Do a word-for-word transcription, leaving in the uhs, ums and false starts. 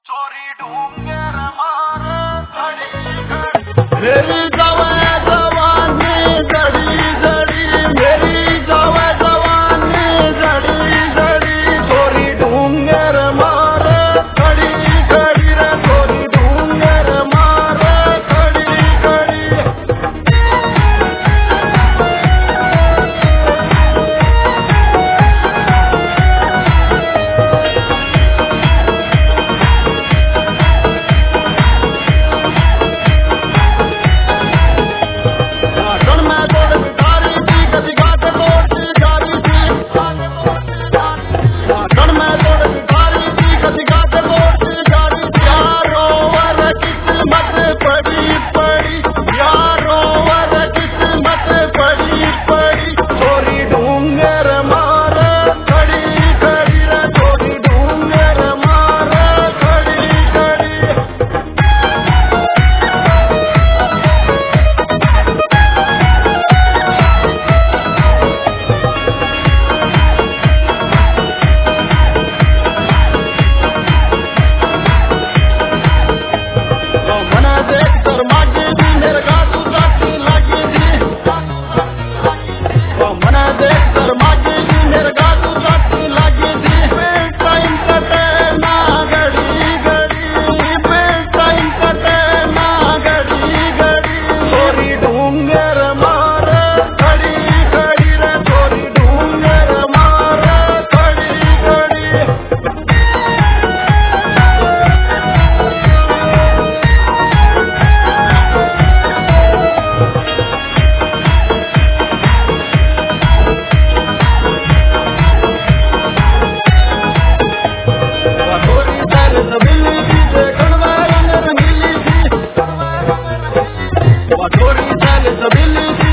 चोरी डूंगर मारे घड़ी घड़ी मेरी जवां जवानी घड़ी घड़ी मेरी जवां जवानी घड़ी घड़ी चोरी डूंगर मारे घड़ी घड़ी रे चोरी डूंगर मारे घड़ी घड़ी What